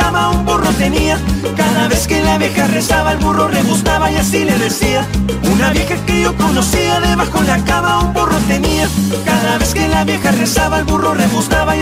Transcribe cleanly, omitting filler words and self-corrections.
cama un burro tenía. Cada vez que la vieja rezaba el burro rebuznaba y así le decía. Una vieja que yo conocía debajo de la cama un burro tenía. Cada vez que la vieja rezaba el burro rebuznaba y